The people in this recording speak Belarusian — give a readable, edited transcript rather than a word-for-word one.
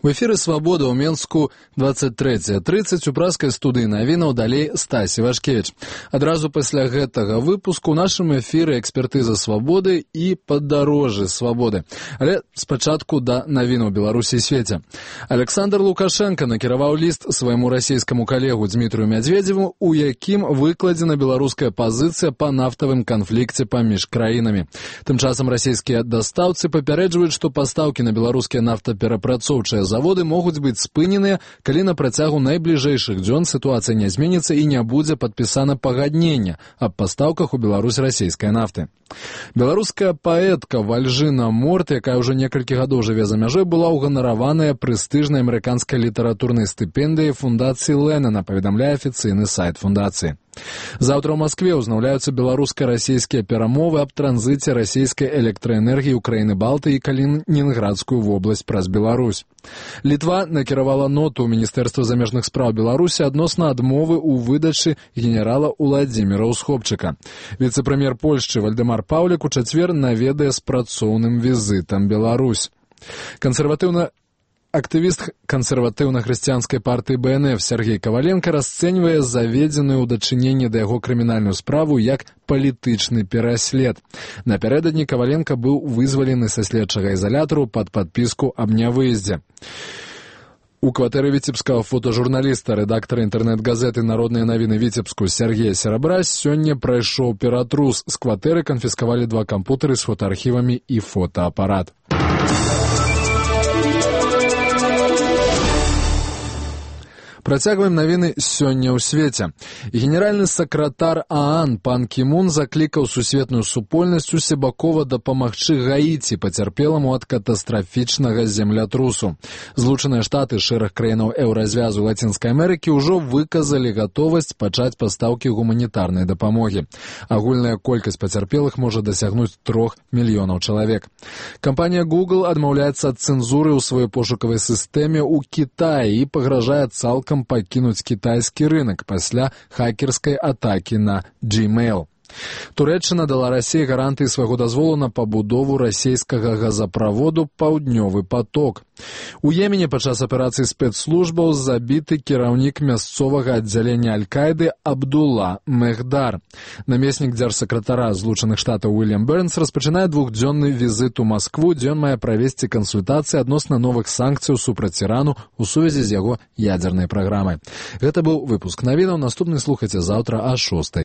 У эфіры «Свабода» ў Менску 23:30 у праскай студыі навінаў далей Стасі Вашкевіч. Адразу пасля гэтага выпуску ў нашым эфіры экспертыза «Свабоды» і падарожжы «Свабоды». Але спачатку да навінаў Беларусі і свеце. Александр Лукашенко накіраваў ліст свайму расійскаму калегу Дмітрию Медведеву, у якім выкладзена беларуская пазіцыя па нафтавым канфлікце паміж краінамі. Тым часам расійскія дастаўцы папярэджваюць, што пастаўкі на беларускія нафтаперапрацоўчыя заводы могуць быць спыненыя, калі на працягу найбліжэйшых дзён сітуацыя не зменіцца і не будзе падпісана пагаднення аб пастаўках у Беларусь расійскай нафты. Беларуская паэтка Вальжына Морт, якая ўжо некалькі гадоў жыве за мяжой, была ўганараваная прэстыжнай амерыканскай літаратурнай стыпендыяй фундацыі Леннана, паведамляе афіцыйны сайт фундацыі. Заўтра ў Маскве ўзнаўляюцца беларуска-расійскія перамовы аб транзіце расійскай электраэнергіі ў краіны Балты і Калінінградскую вобласць праз Беларусь. Літва накіравала ноту ў Міністэрства замежных спраў Беларусі адносна адмовы ў выдачы генерала Уладзіміра Усхопчыка. Віцэ-прэм'ер Польшчы Вальдэмар Паўлік у чацвер наведае з працоўным візітам Беларусь. Актывіст кансерватыўна-хрысціянскай партыі БНФ Сергей Коваленко расцэньвае заведзеную ў дачыненні да яго крымінальную справу як палітычны пераслед. Напярэдадні Коваленко быў вызвалены са следчага ізалятару пад падпіску аб нявыездзе. У кватэры віцебскага фотожурналіста, рэдактара інтэрнэт-газеты «Народныя навіны» Віцебску Сергея Серабра сёння прайшоў ператрус. З кватэры канфіскавалі 2 кампутары з фотоархівамі і фотоапарат. Працягваем навіны сёння ў свеце. Генеральны сакратар ААН пан Кі Мун заклікаў сусветную супольнасць усебакова дапамагчы Гаіці, пацярпеламу ад катастрафічнага землятрусу. Злучаныя Штаты, шэраг краінаў еўразвязу Лацінскай Амерыкі ўжо выказалі гатовасць пачаць пастаўкі гуманітарнай дапамогі. Агульная колькасць пацярпелых можа дасягнуць 3 мільёнаў чалавек. Кампанія Google адмаўляецца ад цэнзуры ў сваёй пошукавай сістэме ў Кітаі і пагражае цалкам пакінуць кітайскі рынак пасля хакерскай атакі на Gmail. Турэччына дала Расіі гарантыі свайго дазволу на пабудову расійскага газаправоду «Паўднёвы поток». У Йемене падчас аперацыі спецслужбаў забіты кіраўнік мясцовага аддзялення Аль-Каіды Абдулла Мехдар. Намеснік дзяржсакратара Злучаных Штатаў Уільям Бернс распачынае 2-дзённы візіт у Маскву, дзе ён мае правесці кансультацыі адносна новых санкцыяў супраць Ірану ў сувязі з яго ядзернай праграмай. Гэта быў выпуск навінаў. Наступны слухайце заўтра о 6:00.